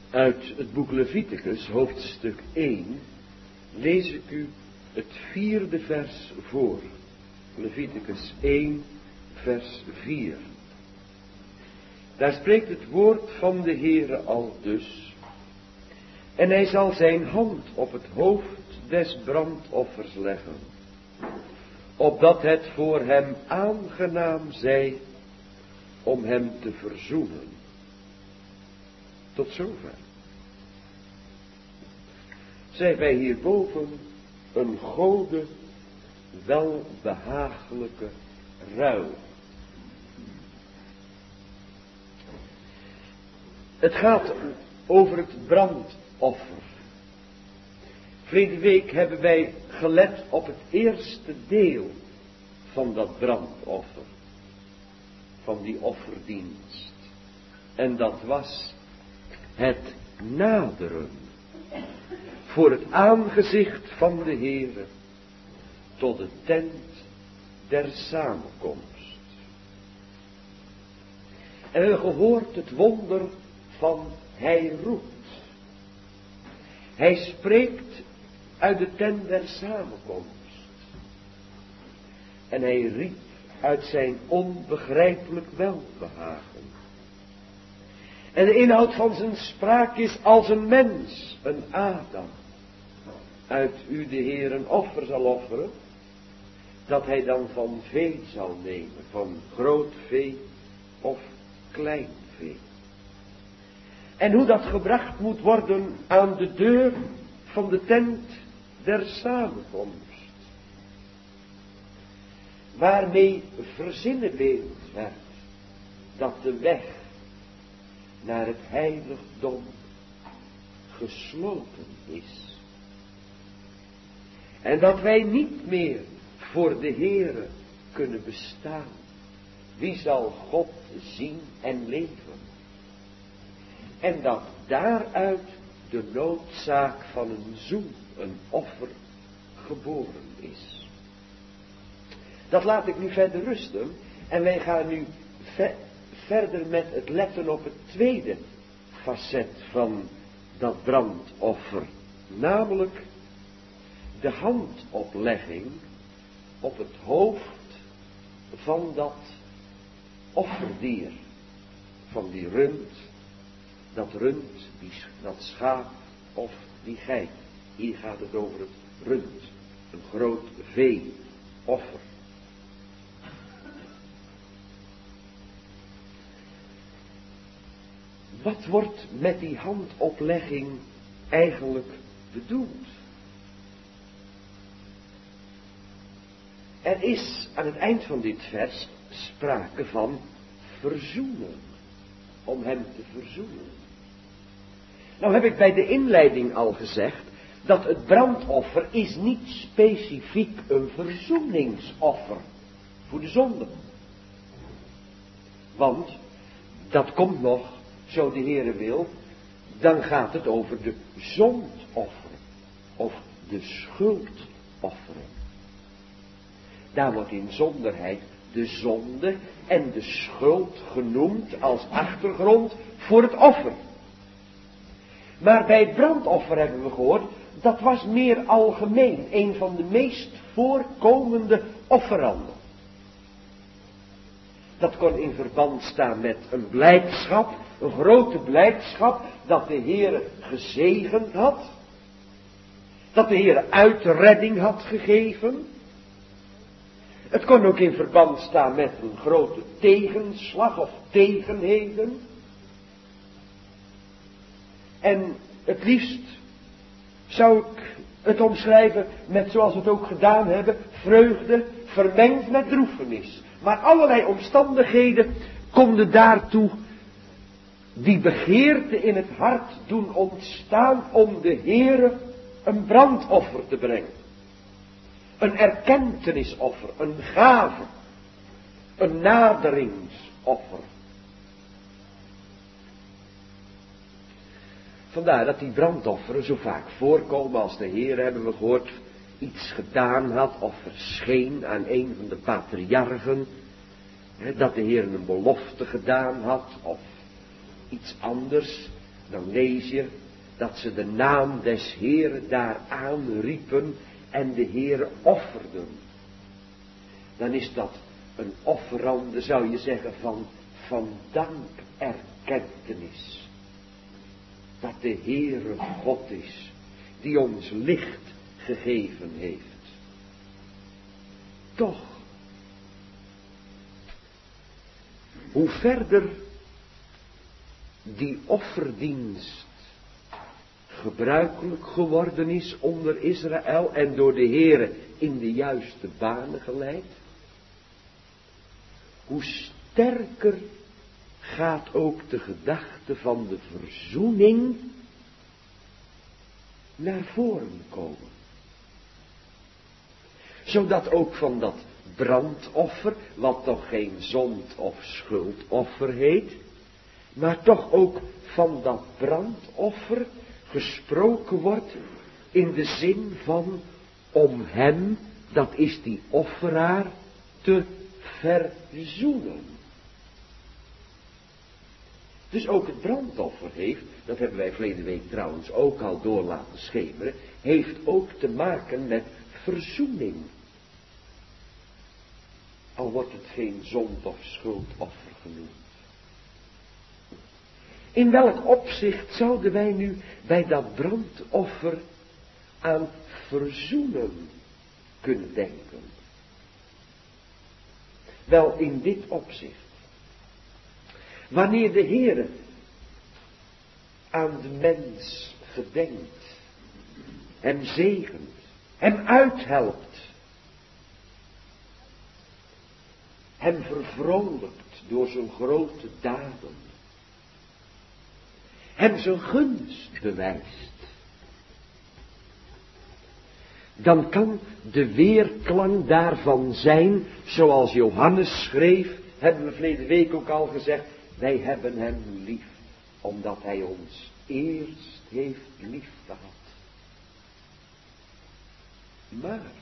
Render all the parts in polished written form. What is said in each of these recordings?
Uit het boek Leviticus, hoofdstuk 1, lees ik u het 4e vers voor. Leviticus 1, vers 4. Daar spreekt het woord van de Heere al dus. En hij zal zijn hand op het hoofd des brandoffers leggen, opdat het voor hem aangenaam zij om hem te verzoenen. Tot zover. Zijn wij hierboven een gode welbehagelijke ruil. Het gaat over het brandoffer. Vorige week hebben wij gelet op het eerste deel van dat brandoffer. Van die offerdienst. En dat was het naderen voor het aangezicht van de Heere tot de tent der samenkomst. En we hebben gehoord het wonder van hij roept. Hij spreekt uit de tent der samenkomst. En hij riep uit zijn onbegrijpelijk welbehagen. En de inhoud van zijn spraak is als een mens, een Adam, uit u de Heer een offer zal offeren, dat hij dan van vee zal nemen, van groot vee of klein vee. En hoe dat gebracht moet worden aan de deur van de tent der samenkomst. Waarmee verzinnenbeeld werd dat de weg naar het heiligdom gesloten is. En dat wij niet meer voor de Heere kunnen bestaan. Wie zal God zien en leven? En dat daaruit de noodzaak van een zoen, een offer, geboren is. Dat laat ik nu verder rusten. En wij gaan nu verder met het letten op het tweede facet van dat brandoffer. Namelijk de handoplegging op het hoofd van dat offerdier. Van die rund, dat schaap of die geit. Hier gaat het over het rund. Een groot veeoffer. Wat wordt met die handoplegging eigenlijk bedoeld? Er is aan het eind van dit vers sprake van verzoenen. Om hem te verzoenen. Nou heb ik bij de inleiding al gezegd dat het brandoffer is niet specifiek een verzoeningsoffer voor de zonde. Want dat komt nog, zo de Heere wil, dan gaat het over de zondoffer of de schuldofferen. Daar wordt in zonderheid de zonde en de schuld genoemd als achtergrond voor het offer. Maar bij het brandoffer hebben we gehoord, dat was meer algemeen, een van de meest voorkomende offeranden. Dat kon in verband staan met een blijdschap, een grote blijdschap, dat de Heere gezegend had. Dat de Heere uitredding had gegeven. Het kon ook in verband staan met een grote tegenslag of tegenheden. En het liefst zou ik het omschrijven met, zoals we het ook gedaan hebben, vreugde vermengd met droefenis. Maar allerlei omstandigheden konden daartoe die begeerte in het hart doen ontstaan om de Heere een brandoffer te brengen. Een erkentenisoffer, een gave, een naderingsoffer. Vandaar dat die brandofferen zo vaak voorkomen als de Heer, hebben we gehoord, iets gedaan had of verscheen aan een van de patriarchen. Dat de Heer een belofte gedaan had of iets anders. Dan lees je dat ze de naam des Heeren daar aanriepen en de Heere offerden. Dan is dat een offerande, zou je zeggen, van dankerkentenis. Dat de Heere God is, die ons licht gegeven heeft. Toch, hoe verder die offerdienst gebruikelijk geworden is onder Israël en door de Heere in de juiste banen geleid, hoe sterker gaat ook de gedachte van de verzoening naar voren komen. Zodat ook van dat brandoffer, wat toch geen zond- of schuldoffer heet, maar toch ook van dat brandoffer gesproken wordt in de zin van om hem, dat is die offeraar, te verzoenen. Dus ook het brandoffer heeft, dat hebben wij verleden week trouwens ook al door laten schemeren, heeft ook te maken met verzoening. Al wordt het geen zond- of schuldoffer genoemd. In welk opzicht zouden wij nu bij dat brandoffer aan verzoenen kunnen denken? Wel, in dit opzicht. Wanneer de Heere aan de mens gedenkt, hem zegent, hem uithelpt, hem vervrolijkt door zijn grote daden, hem zijn gunst bewijst, dan kan de weerklank daarvan zijn, zoals Johannes schreef, hebben we verleden week ook al gezegd, wij hebben hem lief, omdat hij ons eerst heeft lief gehad. Maar,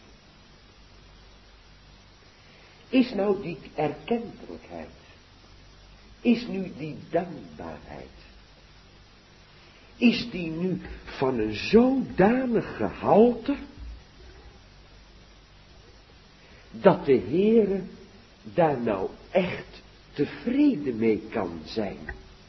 is nou die erkentelijkheid, is nu die dankbaarheid, is die nu van een zodanig gehalte, dat de Heere daar nou echt tevreden mee kan zijn?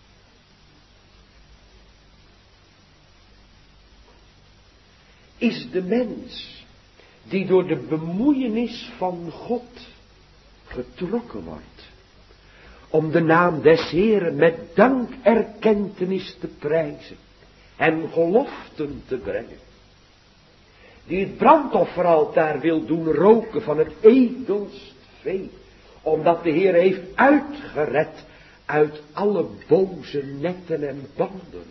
Is de mens die door de bemoeienis van God getrokken wordt, om de naam des Heeren met dankerkentenis te prijzen, hem geloften te brengen, die het brandofferaltaar wil doen roken van het edelst vee, omdat de Heer heeft uitgered uit alle boze netten en banden.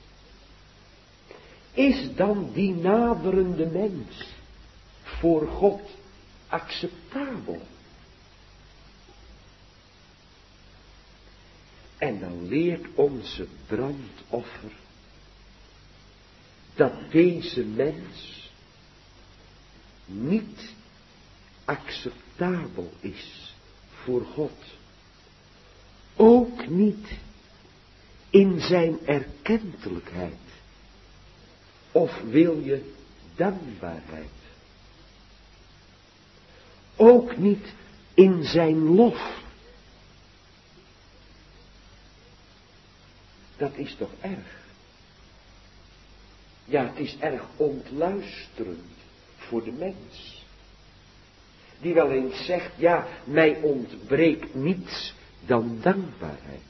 Is dan die naderende mens voor God acceptabel? En dan leert onze brandoffer dat deze mens niet acceptabel is voor God. Ook niet in zijn erkentelijkheid. Of wil je dankbaarheid. Ook niet in zijn lof. Dat is toch erg? Ja, het is erg ontluisterend voor de mens. Die wel eens zegt, ja, mij ontbreekt niets dan dankbaarheid.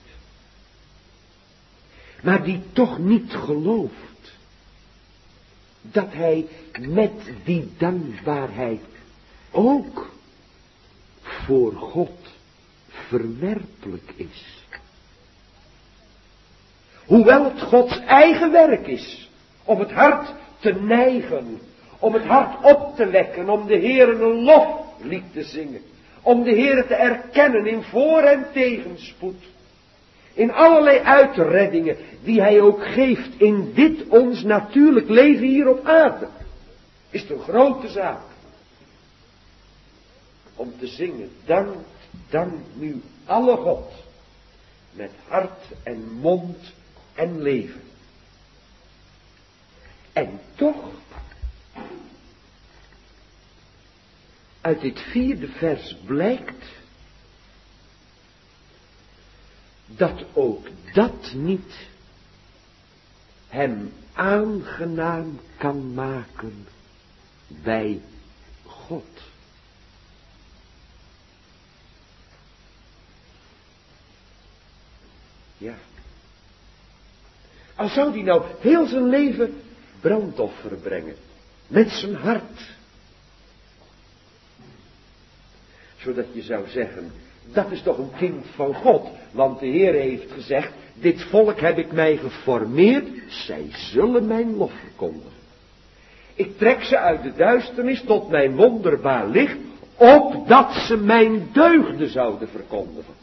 Maar die toch niet gelooft dat hij met die dankbaarheid ook voor God verwerpelijk is. Hoewel het Gods eigen werk is om het hart te neigen, om het hart op te wekken, om de Heere een loflied te zingen, om de Heere te erkennen in voor- en tegenspoed, in allerlei uitreddingen die hij ook geeft in dit ons natuurlijk leven hier op aarde, is het een grote zaak om te zingen, dank nu alle God, met hart en mond en leven, En toch, uit dit 4e vers blijkt dat ook dat niet hem aangenaam kan maken bij God. Ja. Al zou die nou heel zijn leven brandoffer brengen, met zijn hart. Zodat je zou zeggen, dat is toch een kind van God. Want de Heer heeft gezegd, dit volk heb ik mij geformeerd, zij zullen mijn lof verkondigen. Ik trek ze uit de duisternis tot mijn wonderbaar licht, opdat ze mijn deugden zouden verkondigen.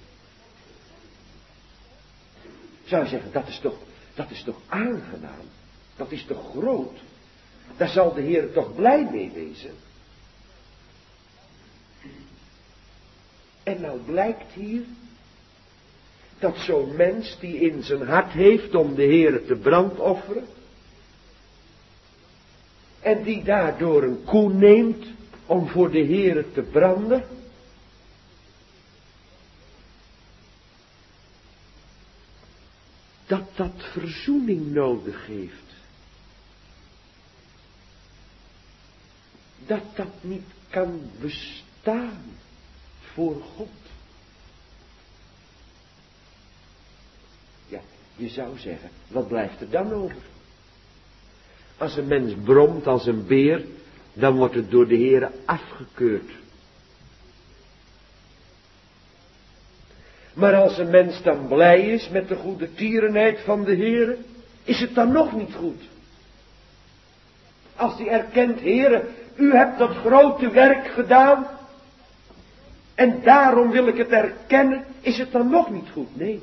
Zou je zeggen, dat is toch aangenaam? Dat is toch groot? Daar zal de Heer toch blij mee wezen? En nou blijkt hier dat zo'n mens die in zijn hart heeft om de Heer te brandofferen, en die daardoor een koe neemt om voor de Heer te branden, dat verzoening nodig heeft. Dat niet kan bestaan voor God. Ja, je zou zeggen, wat blijft er dan over? Als een mens bromt als een beer, dan wordt het door de Heere afgekeurd. Maar als een mens dan blij is met de goede tierenheid van de Heere, is het dan nog niet goed? Als hij erkent, Heere, u hebt dat grote werk gedaan, en daarom wil ik het erkennen, is het dan nog niet goed? Nee.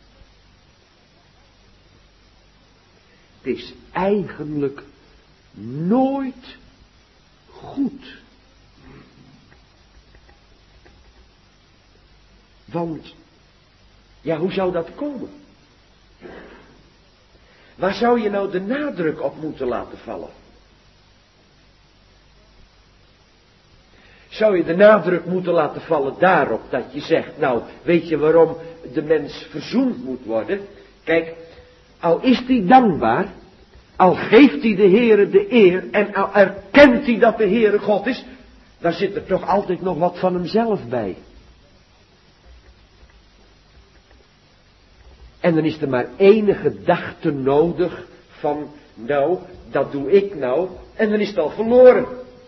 Het is eigenlijk nooit goed. Want, ja, hoe zou dat komen? Waar zou je nou de nadruk op moeten laten vallen? Zou je de nadruk moeten laten vallen daarop dat je zegt, nou, weet je waarom de mens verzoend moet worden? Kijk, al is hij dankbaar, al geeft hij de Heere de eer en al erkent hij dat de Heere God is, dan zit er toch altijd nog wat van hemzelf bij. En dan is er maar één gedachte nodig van, nou, dat doe ik nou, en dan is het al verloren.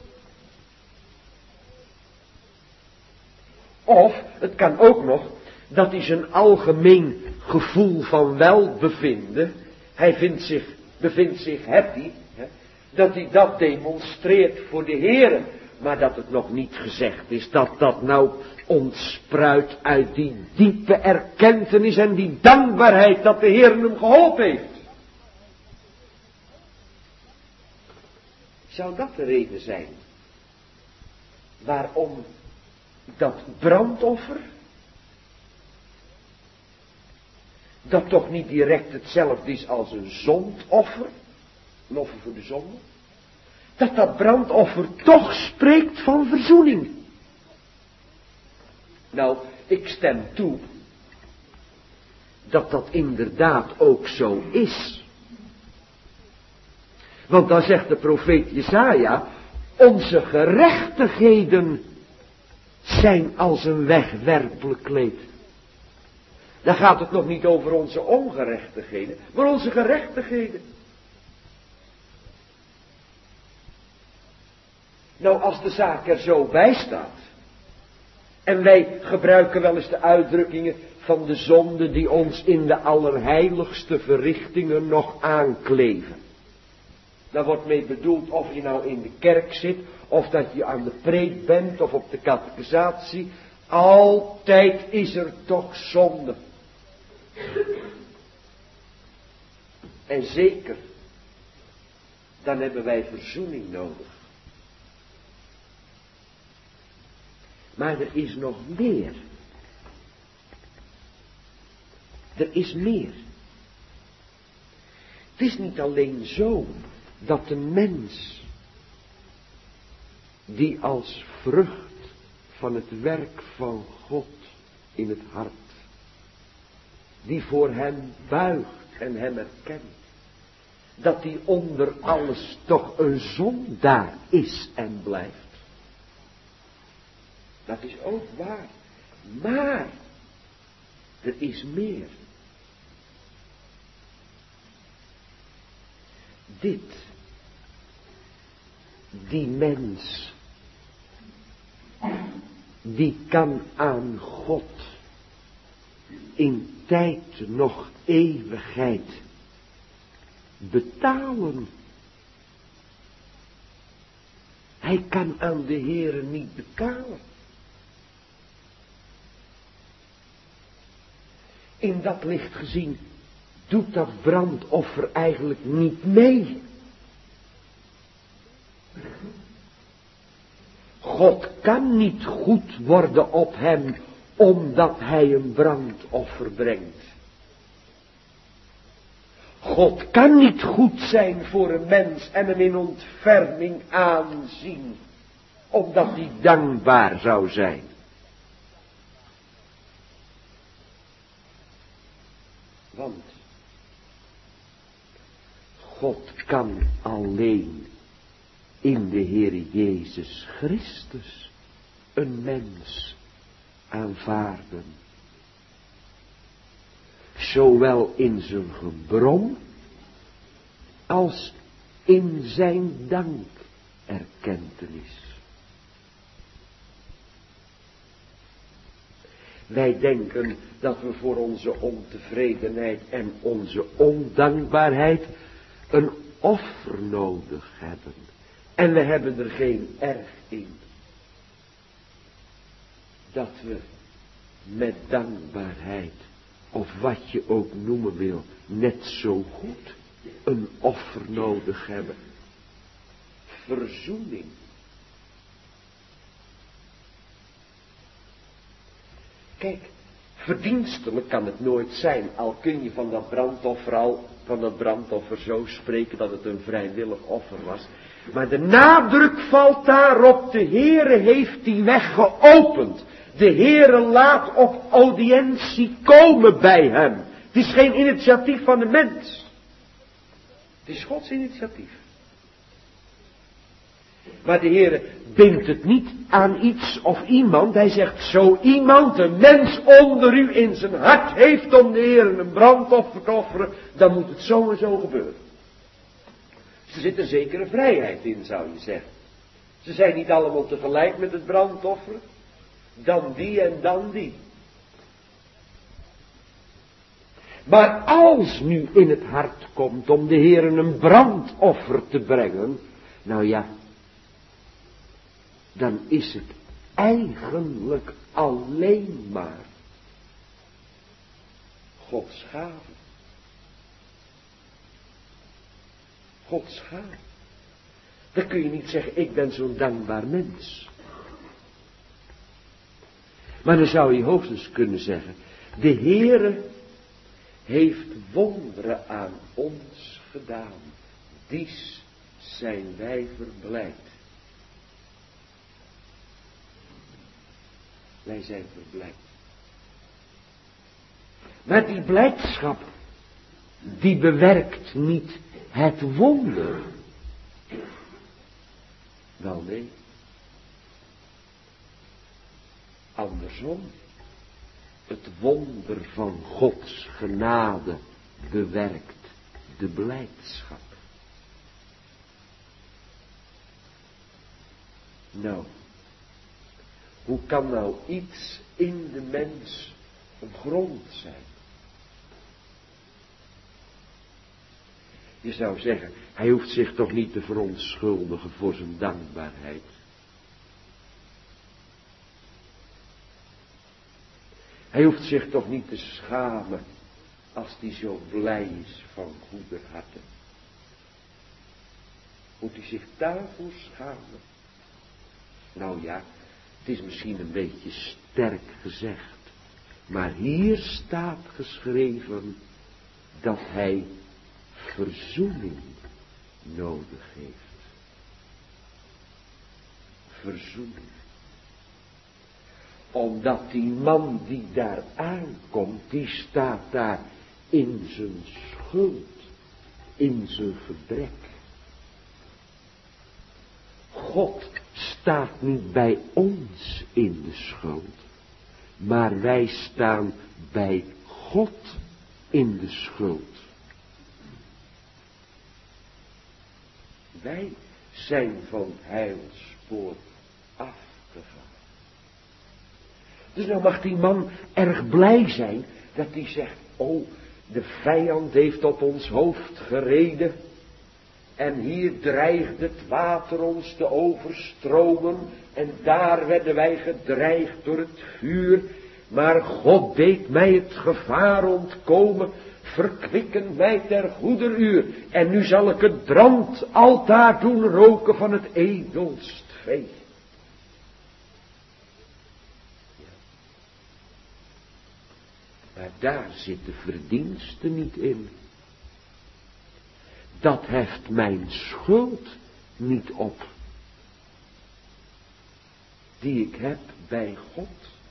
Of, het kan ook nog, dat hij zijn algemeen gevoel van welbevinden, hij bevindt zich happy, dat hij dat demonstreert voor de Heere, maar dat het nog niet gezegd is dat dat nou ontspruit uit die diepe erkentenis en die dankbaarheid dat de Heer hem geholpen heeft. Zou dat de reden zijn waarom dat brandoffer, dat toch niet direct hetzelfde is als een zondoffer, een offer voor de zonde, dat brandoffer toch spreekt van verzoening? Nou, ik stem toe dat dat inderdaad ook zo is. Want dan zegt de profeet Jesaja, onze gerechtigheden zijn als een wegwerpelijk kleed. Dan gaat het nog niet over onze ongerechtigheden, maar onze gerechtigheden. Nou, als de zaak er zo bij staat, en wij gebruiken wel eens de uitdrukkingen van de zonde die ons in de allerheiligste verrichtingen nog aankleven. Daar wordt mee bedoeld of je nou in de kerk zit, of dat je aan de preek bent, of op de catechisatie. Altijd is er toch zonde. En zeker, dan hebben wij verzoening nodig. Maar er is nog meer. Er is meer. Het is niet alleen zo dat de mens, die als vrucht van het werk van God in het hart, die voor hem buigt en hem erkent, dat die onder alles toch een zondaar is en blijft. Dat is ook waar. Maar er is meer. Die mens, die kan aan God in tijd nog eeuwigheid betalen. Hij kan aan de Heere niet betalen. In dat licht gezien doet dat brandoffer eigenlijk niet mee. God kan niet goed worden op hem omdat hij een brandoffer brengt. God kan niet goed zijn voor een mens en hem in ontferming aanzien omdat hij dankbaar zou zijn. Want God kan alleen in de Heere Jezus Christus een mens aanvaarden. Zowel in zijn gebrom als in zijn dankerkentenis. Wij denken dat we voor onze ontevredenheid en onze ondankbaarheid een offer nodig hebben. En we hebben er geen erg in. Dat we met dankbaarheid, of wat je ook noemen wil, net zo goed een offer nodig hebben. Verzoening. Kijk, verdienstelijk kan het nooit zijn, al kun je van dat brandoffer zo spreken dat het een vrijwillig offer was. Maar de nadruk valt daarop, de Heere heeft die weg geopend. De Heere laat op audiëntie komen bij hem. Het is geen initiatief van de mens. Het is Gods initiatief. Maar de Heere bindt het niet aan iets of iemand. Hij zegt, zo iemand, een mens onder u in zijn hart heeft om de Heere een brandoffer te offeren, dan moet het zo en zo gebeuren. Er zit een zekere vrijheid in, zou je zeggen. Ze zijn niet allemaal tegelijk met het brandoffer. Dan die en dan die. Maar als nu in het hart komt om de Heere een brandoffer te brengen, nou ja, dan is het eigenlijk alleen maar Gods gave. Gods gave. Dan kun je niet zeggen, ik ben zo'n dankbaar mens. Maar dan zou je hoogstens kunnen zeggen, de Heere heeft wonderen aan ons gedaan. Dies zijn wij verblijd. Wij zijn verblijd. Maar die blijdschap, die bewerkt niet het wonder. Wel nee. Andersom. Het wonder van Gods genade bewerkt de blijdschap. Nou, hoe kan nou iets in de mens een grond zijn? Je zou zeggen, hij hoeft zich toch niet te verontschuldigen voor zijn dankbaarheid. Hij hoeft zich toch niet te schamen als hij zo blij is van goeder harte. Moet hij zich daarvoor schamen? Nou ja, het is misschien een beetje sterk gezegd. Maar hier staat geschreven dat hij verzoening nodig heeft. Verzoening. Omdat die man die daar aankomt, die staat daar in zijn schuld, in zijn gebrek. God staat niet bij ons in de schuld, maar wij staan bij God in de schuld. Wij zijn van heilspoor afgegaan. Dus nou mag die man erg blij zijn dat hij zegt, oh, de vijand heeft op ons hoofd gereden. En hier dreigt het water ons te overstromen. En daar werden wij gedreigd door het vuur. Maar God deed mij het gevaar ontkomen. Verkwikken mij ter goeder uur. En nu zal ik het brandaltaar doen roken van het edelst vee. Maar daar zit de verdienste niet in. Dat heft mijn schuld niet op. Die ik heb bij God.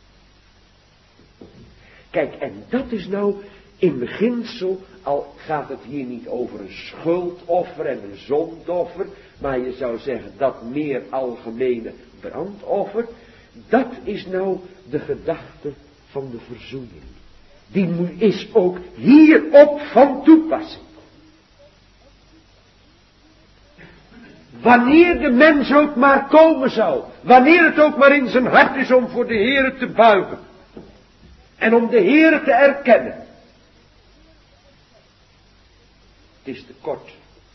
Kijk, en dat is nou in beginsel, al gaat het hier niet over een schuldoffer en een zondoffer, maar je zou zeggen dat meer algemene brandoffer, dat is nou de gedachte van de verzoening. Die is ook hierop van toepassing. Wanneer de mens ook maar komen zou, wanneer het ook maar in zijn hart is om voor de Heere te buigen en om de Heere te erkennen. Het is te kort.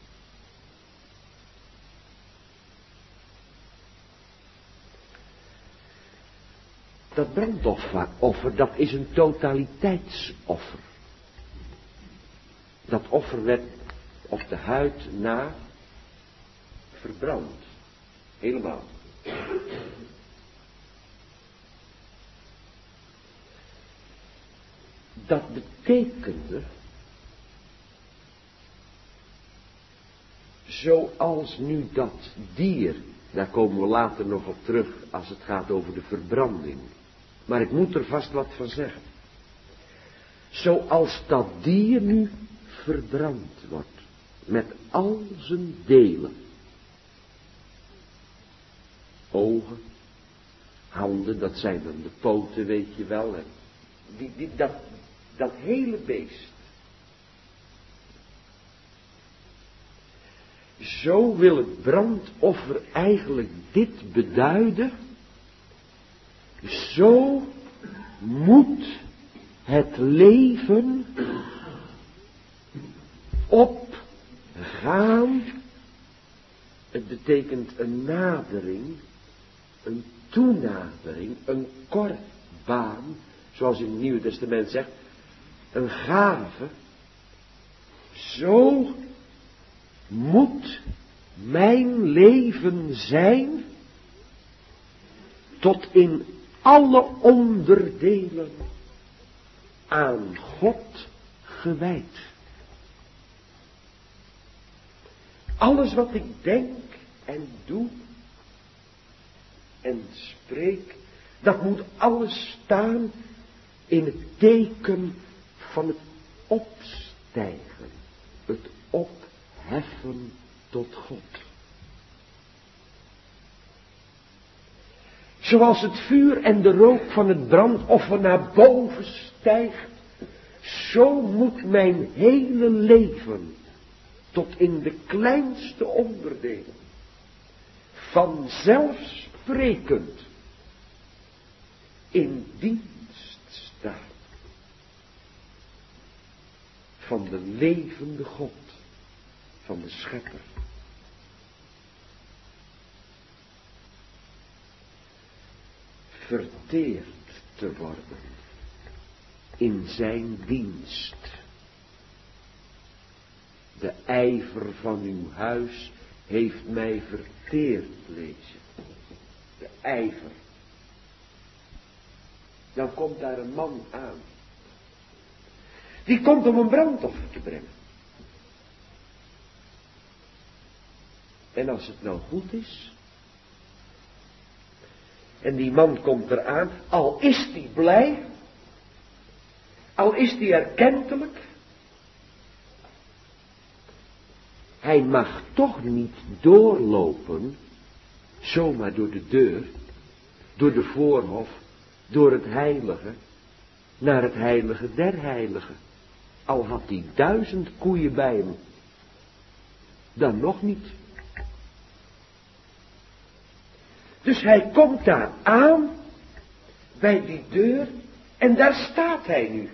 Dat brandoffer, dat is een totaliteitsoffer. Dat offer werd op de huid na verbrand. Helemaal. Dat betekende, zoals nu dat dier, daar komen we later nog op terug als het gaat over de verbranding. Maar ik moet er vast wat van zeggen. Zoals dat dier nu verbrand wordt, met al zijn delen. Ogen, handen, dat zijn dan de poten, weet je wel. En dat hele beest. Zo wil het brandoffer eigenlijk dit beduiden. Zo moet het leven opgaan. Het betekent een nadering, een toenadering, een korbaan, zoals in het Nieuwe Testament zegt, een gave. Zo moet mijn leven zijn tot in alle onderdelen aan God gewijd. Alles wat ik denk en doe en spreek, dat moet alles staan in het teken van het opstijgen, het opheffen tot God. Zoals het vuur en de rook van het brandoffer naar boven stijgt, zo moet mijn hele leven tot in de kleinste onderdelen vanzelfsprekend in dienst staan van de levende God, van de Schepper. Verteerd te worden in zijn dienst. De ijver van uw huis heeft mij verteerd, lezen. De ijver. Dan komt daar een man aan. Die komt om een brandoffer te brengen. En als het nou goed is, en die man komt eraan, al is die blij, al is die erkentelijk, hij mag toch niet doorlopen, zomaar door de deur, door de voorhof, door het heilige, naar het heilige der heiligen. Al had hij 1000 koeien bij hem, dan nog niet. Dus hij komt daar aan, bij die deur, en daar staat hij nu.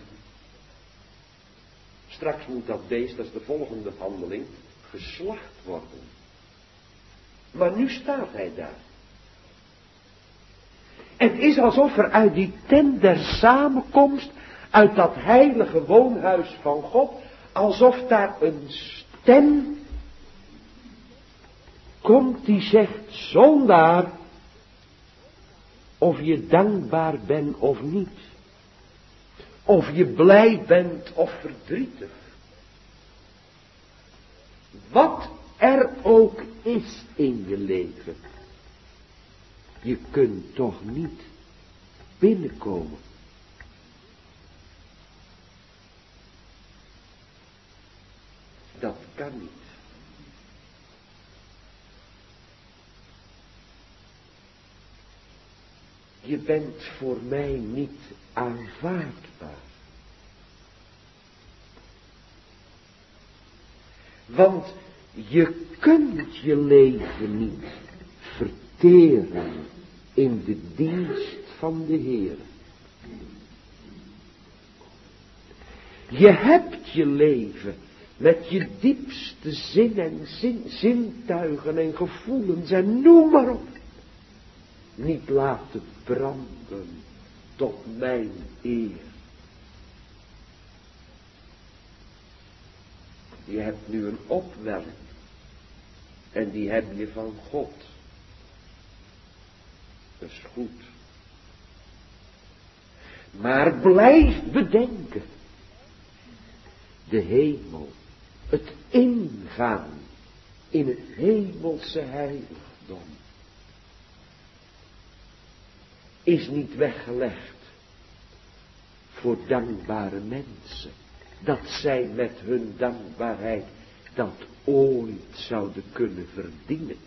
Straks moet dat beest, dat is de volgende handeling, geslacht worden. Maar nu staat hij daar. Het is alsof er uit die tent der samenkomst, uit dat heilige woonhuis van God, alsof daar een stem komt die zegt, zondaar, of je dankbaar bent of niet. Of je blij bent of verdrietig. Wat er ook is in je leven. Je kunt toch niet binnenkomen. Dat kan niet. Je bent voor mij niet aanvaardbaar. Want je kunt je leven niet verteren in de dienst van de Heer. Je hebt je leven met je diepste zin en zintuigen en gevoelens en noem maar op. Niet laten branden tot mijn eer. Je hebt nu een opwelling. En die heb je van God. Dat is goed. Maar blijf bedenken. De hemel. Het ingaan in het hemelse heiligdom. Is niet weggelegd voor dankbare mensen. Dat zij met hun dankbaarheid dat ooit zouden kunnen verdienen.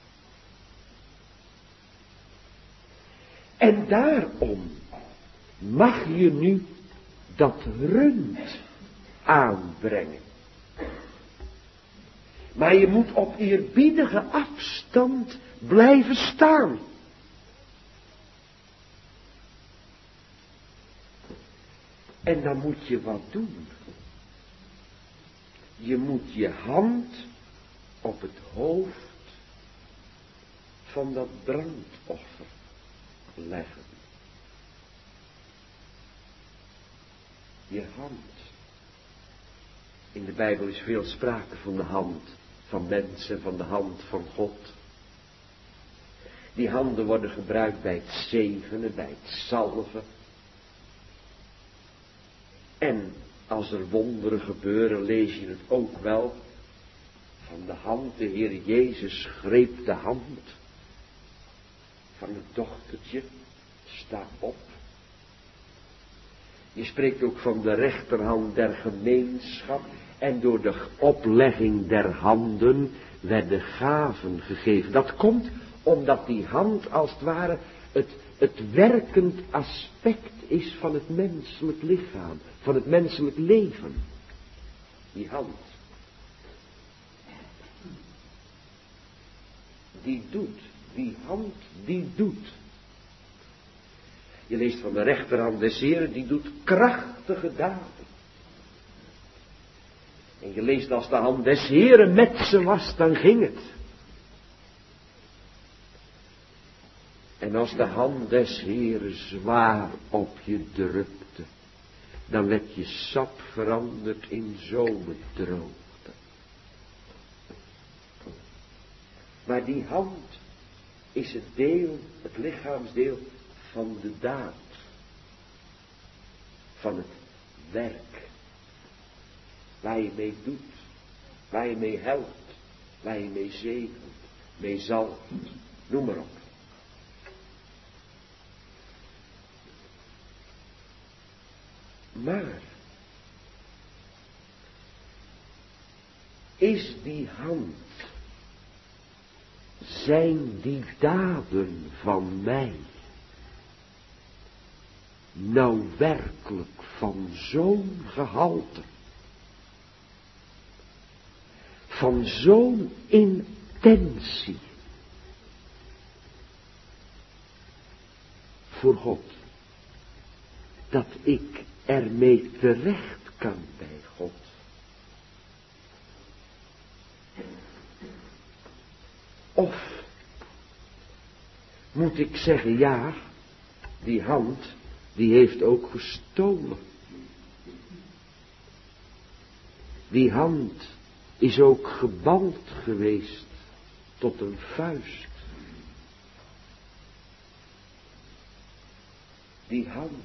En daarom mag je nu dat rund aanbrengen. Maar je moet op eerbiedige afstand blijven staan. En dan moet je wat doen. Je moet je hand op het hoofd van dat brandoffer leggen. Je hand. In de Bijbel is veel sprake van de hand van mensen, van de hand van God. Die handen worden gebruikt bij het zegenen, bij het zalven. En als er wonderen gebeuren, lees je het ook wel van de hand. De Heer Jezus greep de hand van het dochtertje. Sta op. Je spreekt ook van de rechterhand der gemeenschap. En door de oplegging der handen werden gaven gegeven. Dat komt omdat die hand als het ware het werkend aspect is van het menselijk lichaam. Van het menselijk leven. Die hand. Die doet. Die hand die doet. Je leest van de rechterhand des Heren, die doet krachtige daden. En je leest als de hand des Heren met ze was, dan ging het. En als de hand des Heren zwaar op je drukte, dan werd je sap veranderd in zomerdroogte. Maar die hand is het deel, het lichaamsdeel van de daad. Van het werk. Waar je mee doet. Waar je mee helpt. Waar je mee zegent. mee zalft, noem maar op. Maar is die hand, zijn die daden van mij nou werkelijk van zo'n gehalte, van zo'n intentie voor God, dat ik ermee terecht kan bij God? Of moet ik zeggen, ja, die hand, die heeft ook gestolen. Die hand is ook gebald geweest tot een vuist. Die hand,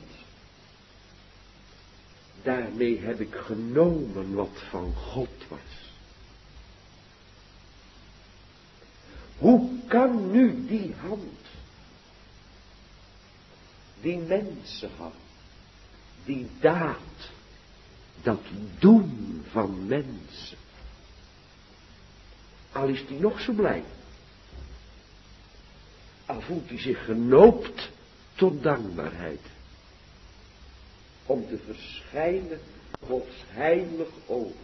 daarmee heb ik genomen wat van God was. Hoe kan nu die hand, die mensenhand, die daad, dat doen van mensen, al is die nog zo blij, al voelt hij zich genoopt tot dankbaarheid, om te verschijnen Gods heilig oog.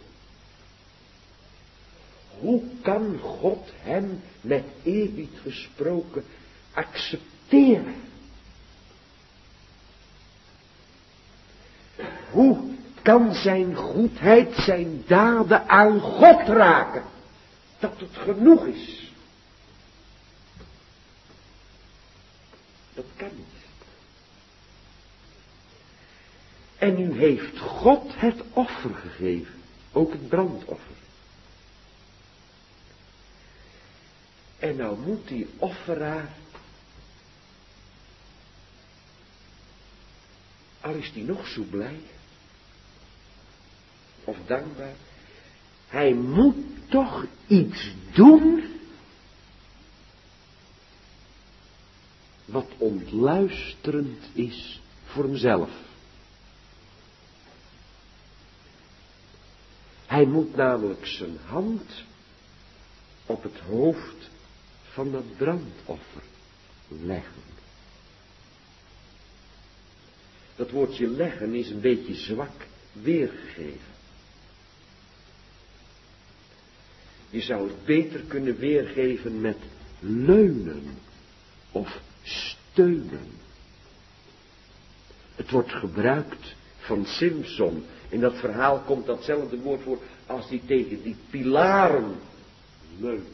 Hoe kan God hem met eerbied gesproken accepteren? Hoe kan zijn goedheid, zijn daden aan God raken, dat het genoeg is? Dat kan niet. En nu heeft God het offer gegeven, ook het brandoffer. En nou moet die offeraar, al is die nog zo blij of dankbaar, hij moet toch iets doen wat ontluisterend is voor hemzelf. Hij moet namelijk zijn hand op het hoofd van dat brandoffer leggen. Dat woordje leggen is een beetje zwak weergegeven. Je zou het beter kunnen weergeven met leunen of steunen. Het wordt gebruikt van Simson. In dat verhaal komt datzelfde woord voor als die tegen die pilaren leunt.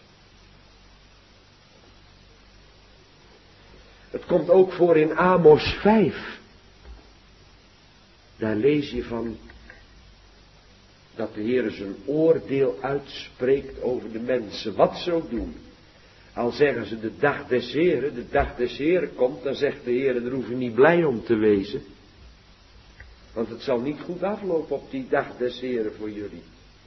Het komt ook voor in Amos 5. Daar lees je van dat de Heer zijn oordeel uitspreekt over de mensen. Wat ze ook doen. Al zeggen ze de dag des Heren komt, dan zegt de Heer, daar hoef je niet blij om te wezen. Want het zal niet goed aflopen op die dag des Heren voor jullie.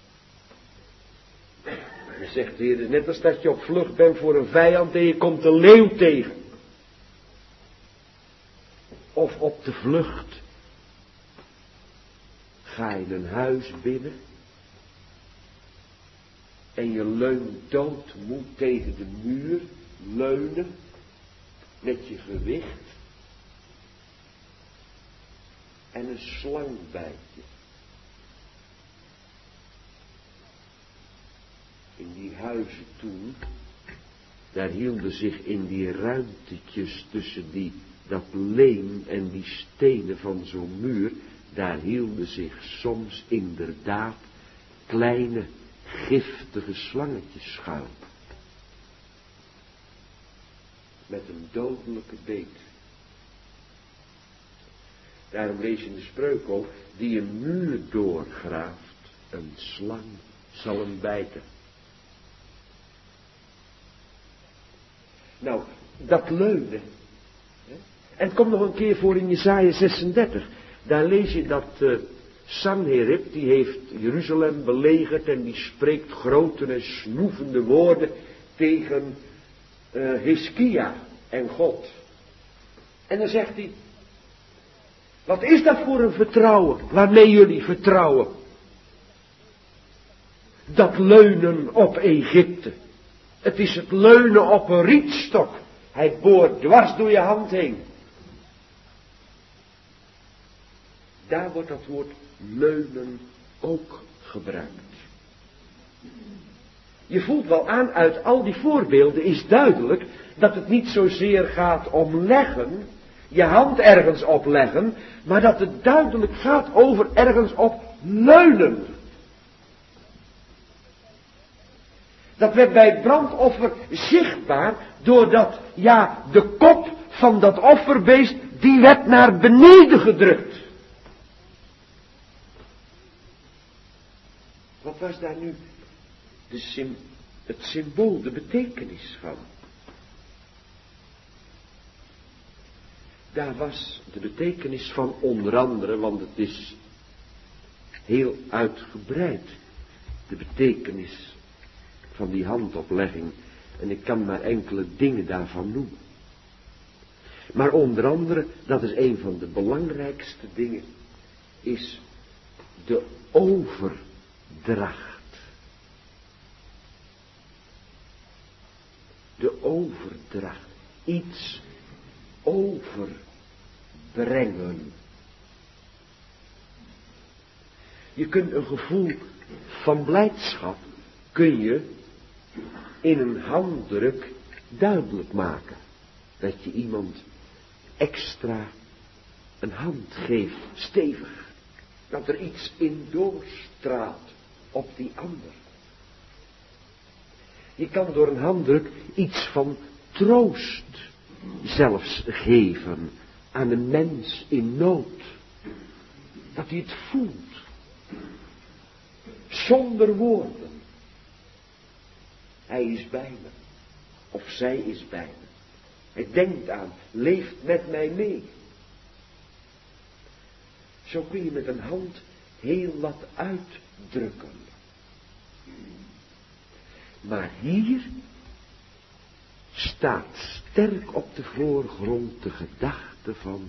Dan zegt de Heer, net als dat je op vlucht bent voor een vijand en je komt een leeuw tegen. Of op de vlucht ga je een huis binnen en je leunt doodmoe tegen de muur, leunen met je gewicht en een slang bijt je. In die huizen toen, daar hielden zich in die ruimtetjes tussen dat leem en die stenen van zo'n muur, daar hielden zich soms inderdaad kleine giftige slangetjes schuil. Met een dodelijke beet. Daarom lees je in de spreuk ook, die een muur doorgraaft, een slang zal hem bijten. Nou, dat leunen. En het komt nog een keer voor in Jesaja 36. Daar lees je dat Sanherib, die heeft Jeruzalem belegerd en die spreekt grote en snoevende woorden tegen Hiskia en God. En dan zegt hij, wat is dat voor een vertrouwen waarmee jullie vertrouwen? Dat leunen op Egypte. Het is het leunen op een rietstok. Hij boort dwars door je hand heen. Daar wordt dat woord leunen ook gebruikt. Je voelt wel aan, uit al die voorbeelden is duidelijk dat het niet zozeer gaat om leggen, je hand ergens op leggen, maar dat het duidelijk gaat over ergens op leunen. Dat werd bij het brandoffer zichtbaar, doordat, de kop van dat offerbeest, die werd naar beneden gedrukt. Wat was daar nu het symbool, de betekenis van? Daar was de betekenis van onder andere, want het is heel uitgebreid, de betekenis van die handoplegging. En ik kan maar enkele dingen daarvan noemen. Maar onder andere, dat is een van de belangrijkste dingen, is de overdracht. De overdracht. Iets overbrengen. Je kunt een gevoel van blijdschap, kun je in een handdruk duidelijk maken. Dat je iemand extra een hand geeft, stevig. Dat er iets in doorstraalt op die ander. Je kan door een handdruk iets van troost zelfs geven aan een mens in nood. Dat hij het voelt. Zonder woorden. Hij is bij me. Of zij is bij me. Hij denkt aan, leeft met mij mee. Zo kun je met een hand heel wat uitdrukken. Maar hier staat sterk op de voorgrond de gedachte van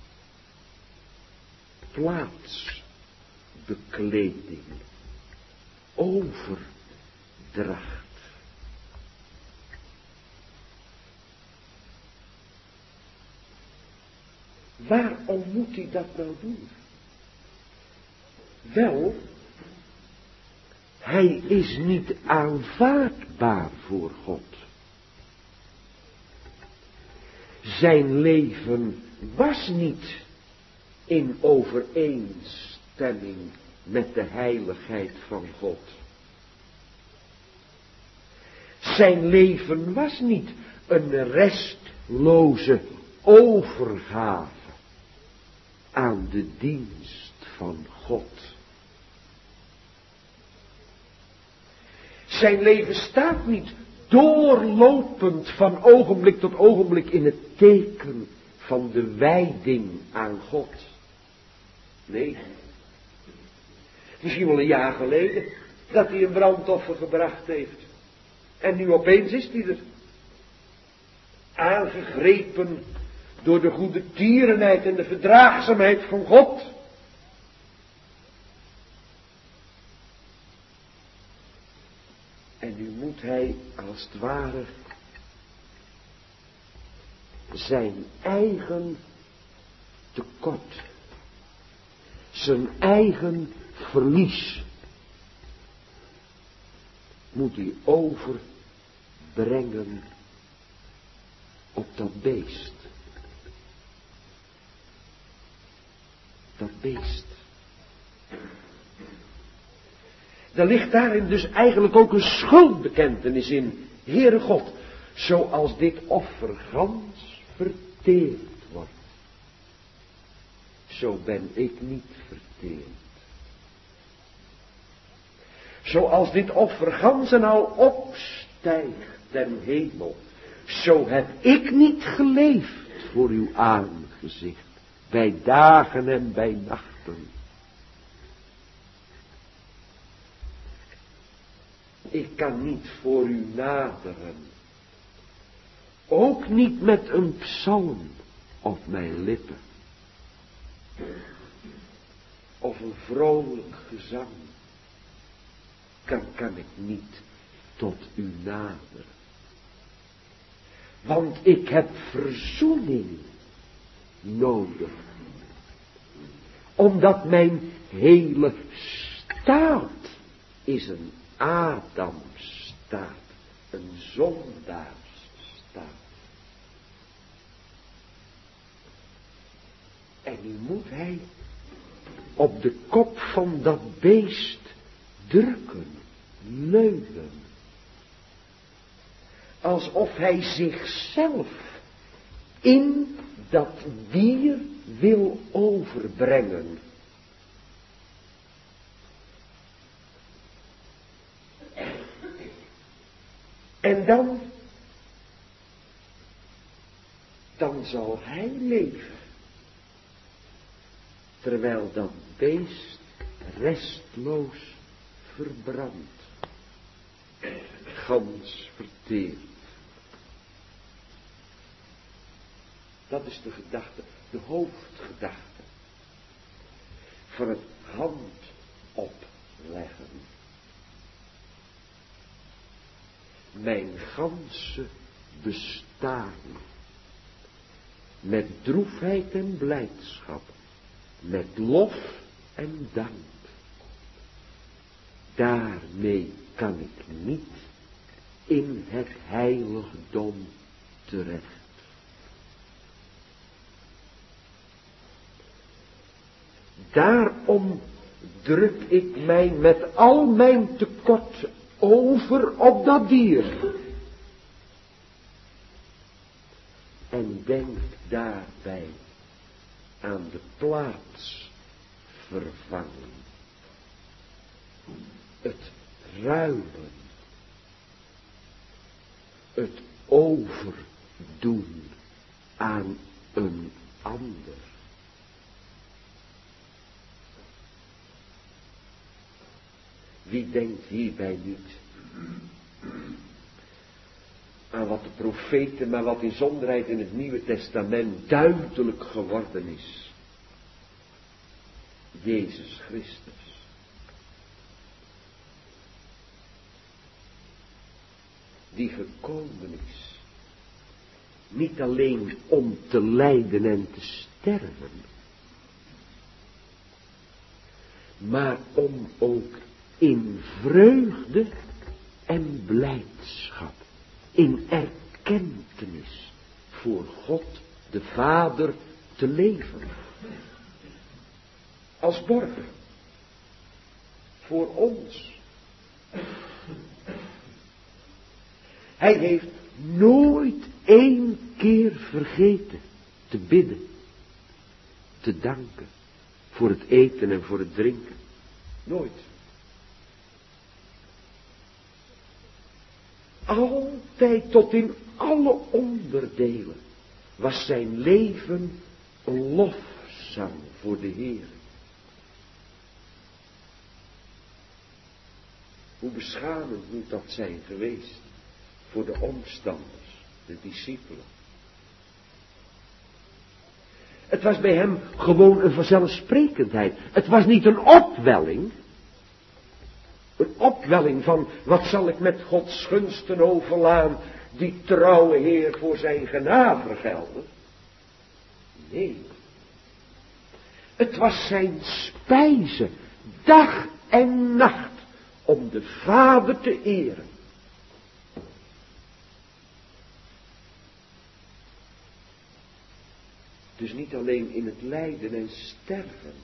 plaatsbekleding, overdracht. Waarom moet hij dat nou doen? Wel, hij is niet aanvaardbaar voor God. Zijn leven was niet in overeenstemming met de heiligheid van God. Zijn leven was niet een restloze overgave aan de dienst van God. Zijn leven staat niet doorlopend van ogenblik tot ogenblik in het teken van de wijding aan God. Nee. Misschien wel een jaar geleden dat hij een brandoffer gebracht heeft. En nu opeens is hij er. Aangegrepen door de goede tierenheid en de verdraagzaamheid van God. En nu moet hij als het ware zijn eigen tekort, zijn eigen verlies, moet hij overbrengen op dat beest. Dat beest. Er ligt daarin dus eigenlijk ook een schuldbekentenis in. Heere God, zoals dit offer gans verteerd wordt, zo ben ik niet verteerd. Zoals dit offer gans en al opstijgt ten hemel, zo heb ik niet geleefd voor uw aangezicht, bij dagen en bij nachten. ik kan niet voor u naderen. Ook niet met een psalm op mijn lippen. Of een vrolijk gezang. Kan ik niet tot u naderen. Want ik heb verzoening nodig. Omdat mijn hele staat is een Adamsstaat. Een zondaarsstaat. En nu moet hij op de kop van dat beest drukken, leunen. Alsof hij zichzelf in dat dier wil overbrengen. En dan zal hij leven. Terwijl dat beest restloos verbrandt. Gans verteerd. Dat is de gedachte, de hoofdgedachte. Van het hand opleggen. Mijn ganse bestaan. Met droefheid en blijdschap. Met lof en dank. Daarmee kan ik niet in het heiligdom terecht. Daarom druk ik mij met al mijn tekort over op dat dier. En denk daarbij aan de plaatsvervanging. Het ruilen. Het overdoen aan een ander. Wie denkt hierbij niet aan wat de profeten, maar wat in zonderheid in het Nieuwe Testament duidelijk geworden is. Jezus Christus. Die gekomen is. Niet alleen om te lijden en te sterven. Maar om ook in vreugde en blijdschap. In erkentenis voor God de Vader te leven. Als borger. Voor ons. Hij heeft nooit één keer vergeten te bidden. Te danken. Voor het eten en voor het drinken. Nooit. Altijd tot in alle onderdelen was zijn leven een lofzang voor de Heer. Hoe beschamend moet dat zijn geweest voor de omstanders, de discipelen. Het was bij hem gewoon een vanzelfsprekendheid. Het was niet een opwelling. Een opwelling van, wat zal ik met Gods gunsten overlaan, die trouwe Heer voor zijn genade vergelden. Nee. Het was zijn spijze, dag en nacht, om de Vader te eren. Dus niet alleen in het lijden en sterven,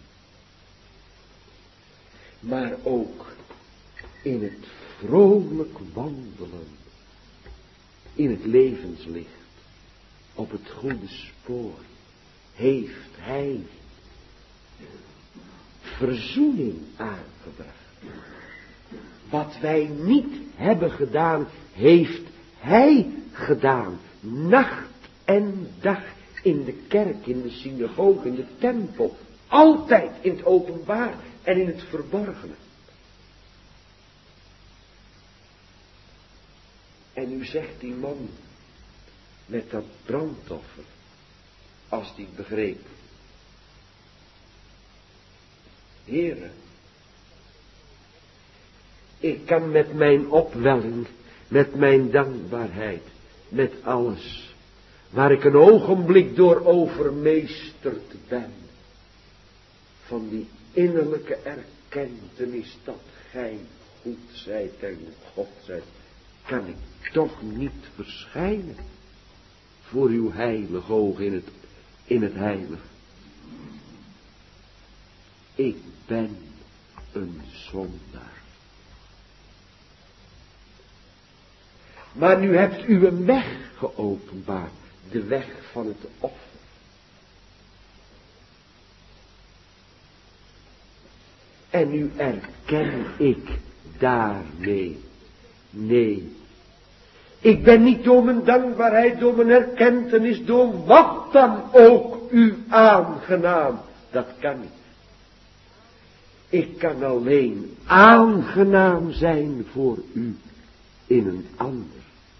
maar ook in het vrolijk wandelen, in het levenslicht, op het goede spoor, heeft hij verzoening aangebracht. Wat wij niet hebben gedaan, heeft hij gedaan, nacht en dag, in de kerk, in de synagoge, in de tempel, altijd in het openbaar en in het verborgene. En nu zegt die man met dat brandoffer, als die begreep: Heere, ik kan met mijn opwelling, met mijn dankbaarheid, met alles, waar ik een ogenblik door overmeesterd ben, van die innerlijke erkentenis dat gij goed zijt en God zijt, kan ik toch niet verschijnen voor uw heilig oog in het heilig. Ik ben een zondaar. Maar nu hebt u een weg geopenbaard, de weg van het offer. En nu erken ik daarmee, nee, ik ben niet door mijn dankbaarheid, door mijn erkentenis, door wat dan ook u aangenaam. Dat kan niet. Ik kan alleen aangenaam zijn voor u in een ander.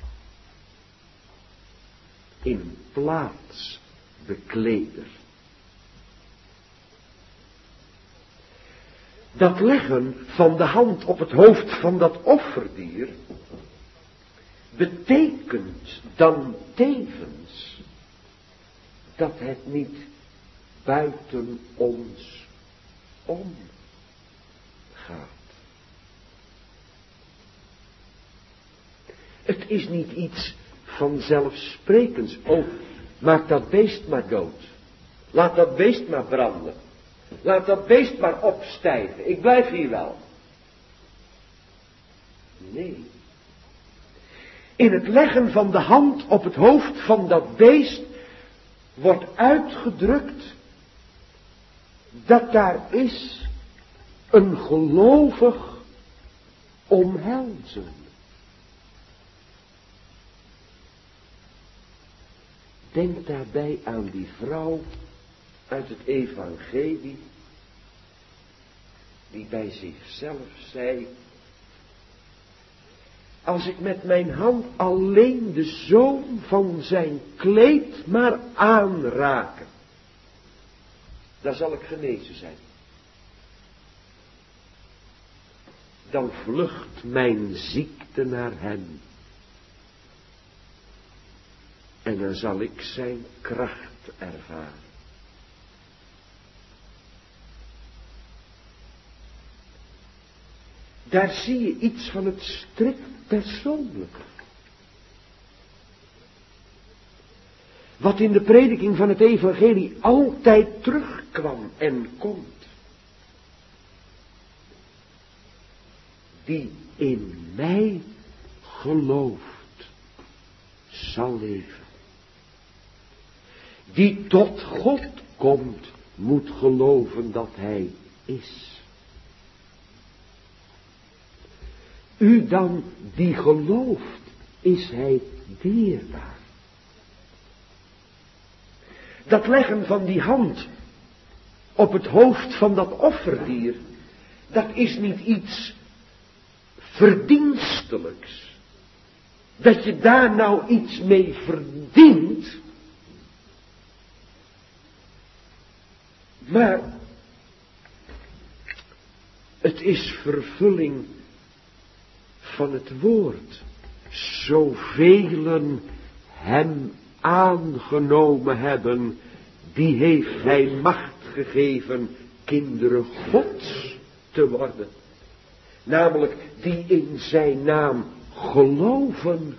In een plaatsbekleder. Dat leggen van de hand op het hoofd van dat offerdier betekent dan tevens dat het niet buiten ons omgaat. Het is niet iets vanzelfsprekends. Oh, maak dat beest maar dood. Laat dat beest maar branden. Laat dat beest maar opstijgen. Ik blijf hier wel. Nee. In het leggen van de hand op het hoofd van dat beest wordt uitgedrukt dat daar is een gelovig omhelzen. Denk daarbij aan die vrouw uit het evangelie, die bij zichzelf zei: als ik met mijn hand alleen de zoom van zijn kleed maar aanraken, dan zal ik genezen zijn. Dan vlucht mijn ziekte naar hem. En dan zal ik zijn kracht ervaren. Daar zie je iets van het strikt persoonlijke. Wat in de prediking van het evangelie altijd terugkwam en komt. Die in mij gelooft, zal leven. Die tot God komt, moet geloven dat hij is. U dan die gelooft, is hij dierbaar. Dat leggen van die hand op het hoofd van dat offerdier, dat is niet iets verdienstelijks. Dat je daar nou iets mee verdient. Maar het is vervulling van het woord. Zovelen hem aangenomen hebben, die heeft hij macht gegeven kinderen Gods te worden. Namelijk die in zijn naam geloven.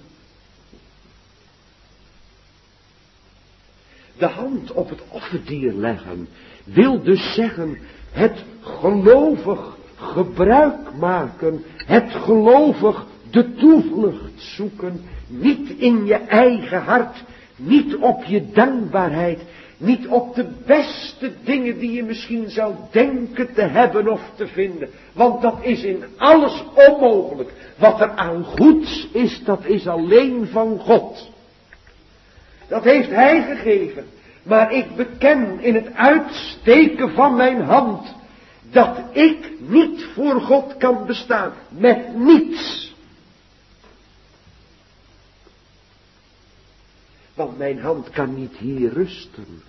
De hand op het offerdier leggen wil dus zeggen het gelovig gebruik maken, het gelovig de toevlucht zoeken, niet in je eigen hart, niet op je dankbaarheid, niet op de beste dingen die je misschien zou denken te hebben of te vinden, want dat is in alles onmogelijk. Wat er aan goeds is, dat is alleen van God. Dat heeft hij gegeven, maar ik beken in het uitsteken van mijn hand dat ik niet voor God kan bestaan, met niets. Want mijn hand kan niet hier rusten.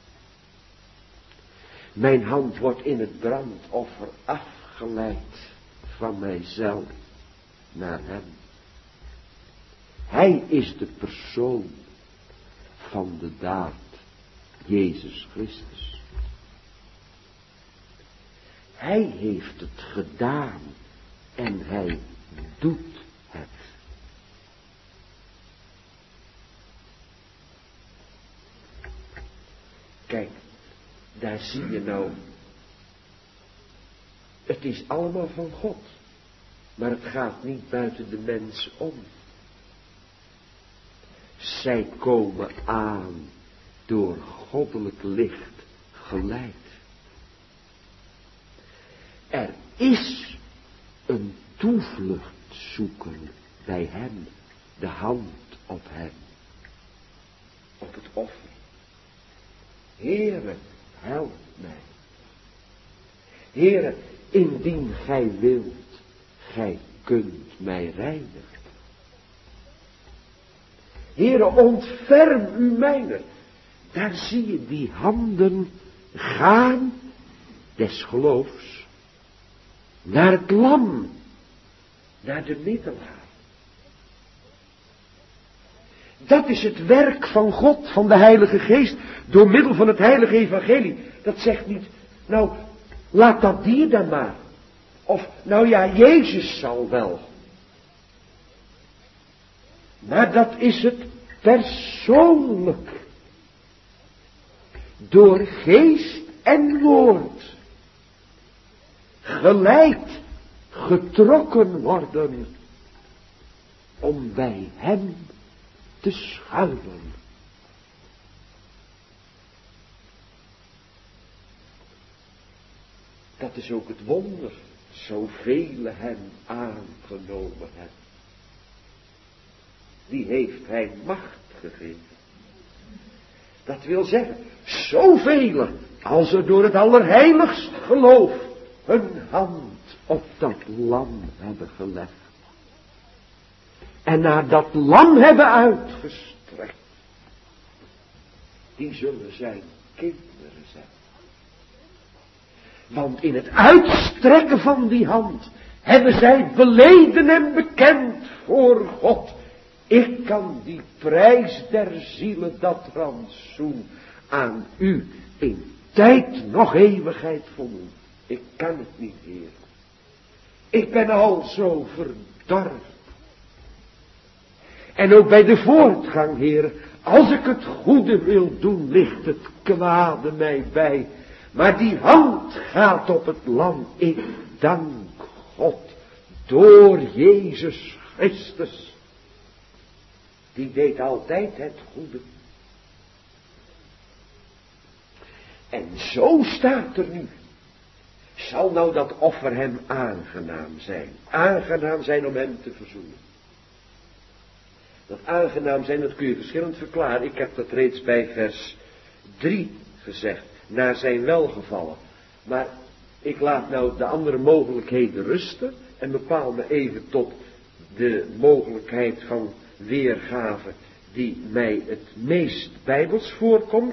Mijn hand wordt in het brandoffer afgeleid van mijzelf naar hem. Hij is de persoon van de daad, Jezus Christus. Hij heeft het gedaan en hij doet het. Kijk, daar zie je nou. Het is allemaal van God. Maar het gaat niet buiten de mens om. Zij komen aan door goddelijk licht geleid. Er is een toevlucht zoeken bij hem, de hand op hem, op het offer. Heere, help mij. Heere, indien gij wilt, gij kunt mij reinigen. Heere, ontferm u mijner. Daar zie je die handen gaan, des geloofs, naar het lam, naar de middelaar. Dat is het werk van God, van de Heilige Geest, door middel van het Heilige Evangelie. Dat zegt niet, nou, laat dat dier dan maar. Of, nou ja, Jezus zal wel. Maar dat is het persoonlijk. Door geest en woord. Geleid, getrokken worden. Om bij hem te schuilen. Dat is ook het wonder. Zoveel hem aangenomen hebben. Die heeft hij macht gegeven. Dat wil zeggen, zoveel als er door het allerheiligst geloof hun hand op dat lam hebben gelegd. En naar dat lam hebben uitgestrekt. Die zullen zijn kinderen zijn. Want in het uitstrekken van die hand hebben zij beleden en bekend voor God. Ik kan die prijs der zielen, dat rantsoen, aan u in tijd nog eeuwigheid voldoen. Ik kan het niet, Heer. Ik ben al zo verdorven. En ook bij de voortgang, Heer, als ik het goede wil doen, ligt het kwade mij bij. Maar die hand gaat op het lam. Ik dank God door Jezus Christus. Die deed altijd het goede. En zo staat er nu. Zal nou dat offer hem aangenaam zijn? Aangenaam zijn om hem te verzoenen. Dat aangenaam zijn, dat kun je verschillend verklaren. Ik heb dat reeds bij vers 3 gezegd. Naar zijn welgevallen. Maar ik laat nou de andere mogelijkheden rusten. En bepaal me even tot de mogelijkheid van weergave die mij het meest bijbels voorkomt.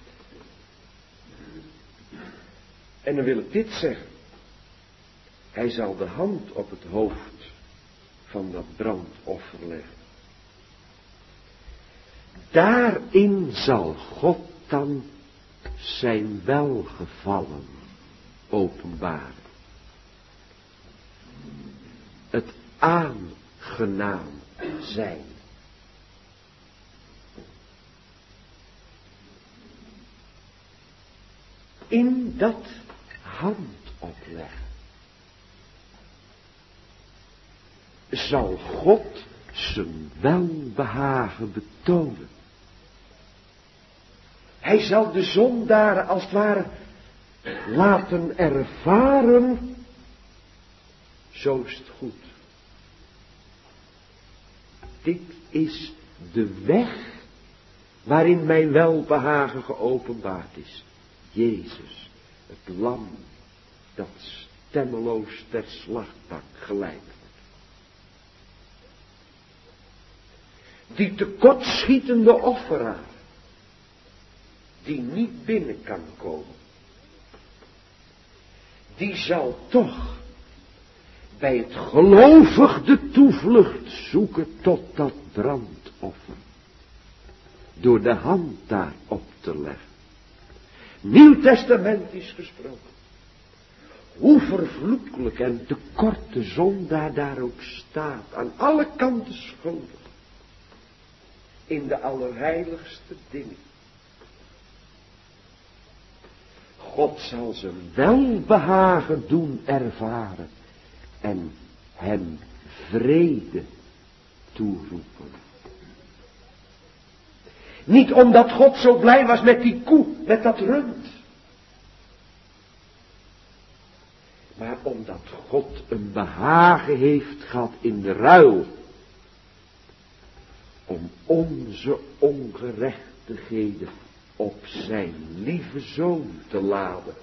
En dan wil ik dit zeggen. Hij zal de hand op het hoofd van dat brandoffer leggen. Daarin zal God dan zijn welgevallen openbaren. Het aangenaam zijn. In dat hand opleggen zal God zijn welbehagen betonen. Hij zal de zondaren als het ware laten ervaren. Zo is het goed. Dit is de weg waarin mijn welbehagen geopenbaard is. Jezus, het lam dat stemmeloos ter slachtbank geleid wordt. die tekortschietende offeraar, die niet binnen kan komen, die zal toch bij het gelovig de toevlucht zoeken tot dat brandoffer, door de hand daarop te leggen. Nieuw Testament is gesproken. Hoe vervloekelijk en te kort de zondaar daar ook staat, aan alle kanten schuldig, in de allerheiligste dingen. God zal zijn welbehagen doen ervaren en hem vrede toeroepen. Niet omdat God zo blij was met die koe, met dat rund. Maar omdat God een behagen heeft gehad in de ruil. Om onze ongerechtigheden op zijn lieve zoon te laden.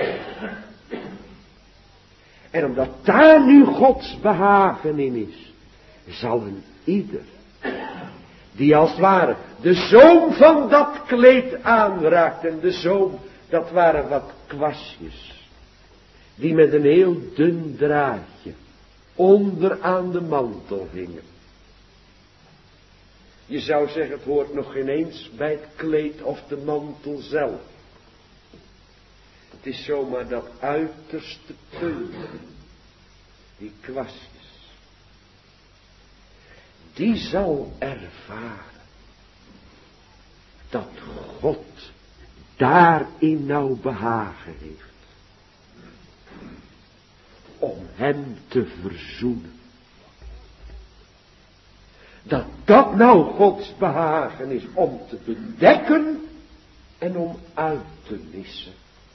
En omdat daar nu Gods behagen in is, zal een ieder, die als het ware de zoom van dat kleed aanraakt, en de zoom, dat waren wat kwastjes, die met een heel dun draadje onder aan de mantel hingen. Je zou zeggen, het hoort nog geen eens bij het kleed of de mantel zelf. Het is zomaar dat uiterste punt, die kwastjes. Die zal ervaren dat God daarin nou behagen heeft. Om hem te verzoenen. Dat nou Gods behagen is om te bedekken en om uit te wissen.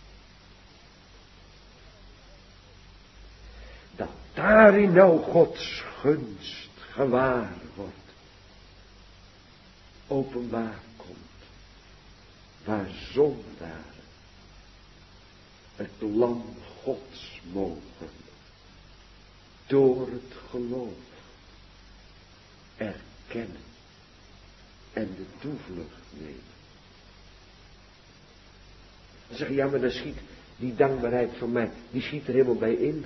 Dat daarin nou Gods gunst gewaar wordt. Openbaar komt. Waar zondaren het lam Gods mogen door het geloof erkennen en de toevlucht nemen. Dan zeg je, ja, maar dan schiet die dankbaarheid van mij, die schiet er helemaal bij in.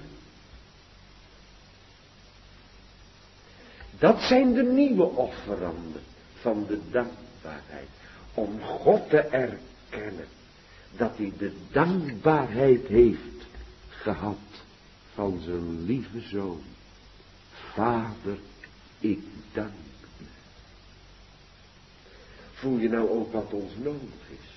Dat zijn de nieuwe offeranden van de dankbaarheid. Om God te erkennen dat hij de dankbaarheid heeft gehad van zijn lieve zoon. Vader, ik dank u. Voel je nou ook wat ons nodig is?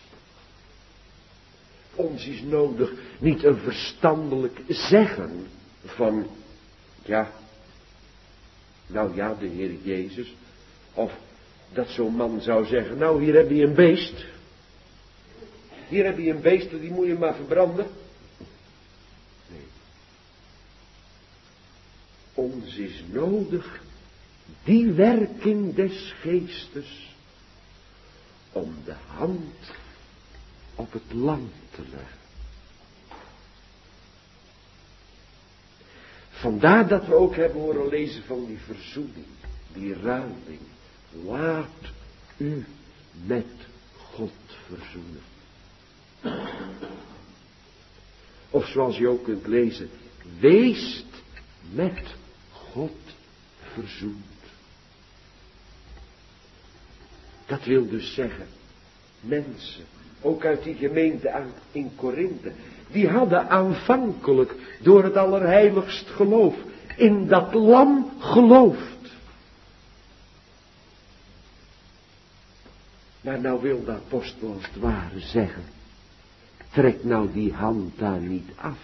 Ons is nodig niet een verstandelijk zeggen van, ja, nou ja, de Heer Jezus. Of dat zo'n man zou zeggen, nou hier heb je een beest. Hier heb je een beest, die moet je maar verbranden. Nee. Ons is nodig die werking des geestes om de hand op het lam te leggen. Vandaar dat we ook hebben horen lezen van die verzoening, die ruiling. Laat u met God verzoenen. Of zoals je ook kunt lezen, weest met God verzoend. Dat wil dus zeggen, mensen, ook uit die gemeente in Korinthe, die hadden aanvankelijk door het allerheiligst geloof in dat lam geloofd. Maar nou wil de apostel als het ware zeggen, trek nou die hand daar niet af.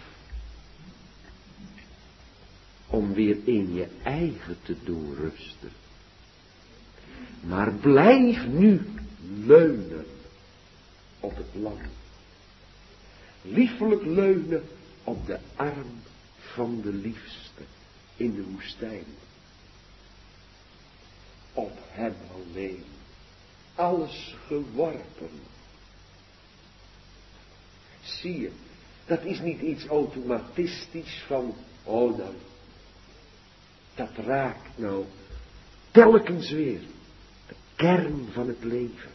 Om weer in je eigen te doen rusten. Maar blijf nu leunen op het lam. Liefelijk leunen op de arm van de liefste in de woestijn. Op hem alleen. Alles geworpen. Zie je, dat is niet iets automatistisch van, oh nou, dat raakt nou telkens weer. kern van het leven.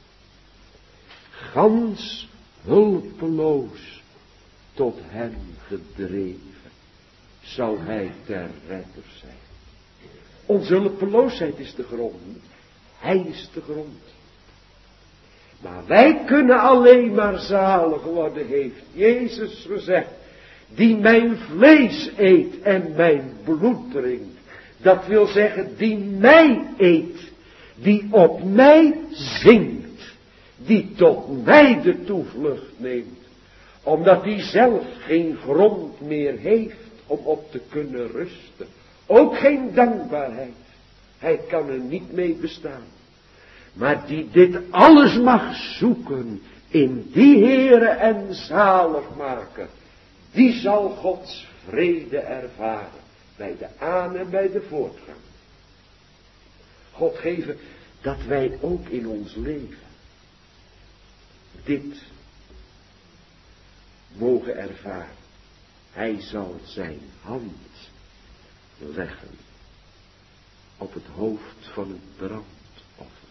Gans hulpeloos tot hem gedreven, zal hij ter redder zijn. Onze hulpeloosheid is de grond, hij is de grond. Maar wij kunnen alleen maar zalig worden, heeft Jezus gezegd, die mijn vlees eet en mijn bloed drinkt. Dat wil zeggen, die mij eet, die op mij zingt, die tot mij de toevlucht neemt, omdat hij zelf geen grond meer heeft om op te kunnen rusten. Ook geen dankbaarheid. Hij kan er niet mee bestaan. Maar die dit alles mag zoeken in die Heere en zaligmaker, die zal Gods vrede ervaren bij de aan- en bij de voortgang. God geven dat wij ook in ons leven dit mogen ervaren. Hij zal zijn hand leggen op het hoofd van het brandoffer.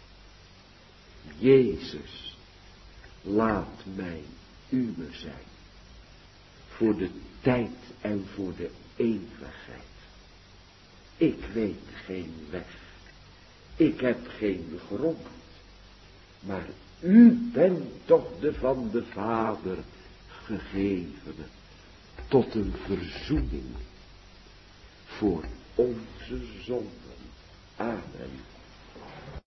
Jezus, laat mij uwe zijn, voor de tijd en voor de eeuwigheid. Ik weet geen weg, ik heb geen grond, maar u bent toch de van de Vader gegevene, tot een verzoening voor onze zonden. Amen.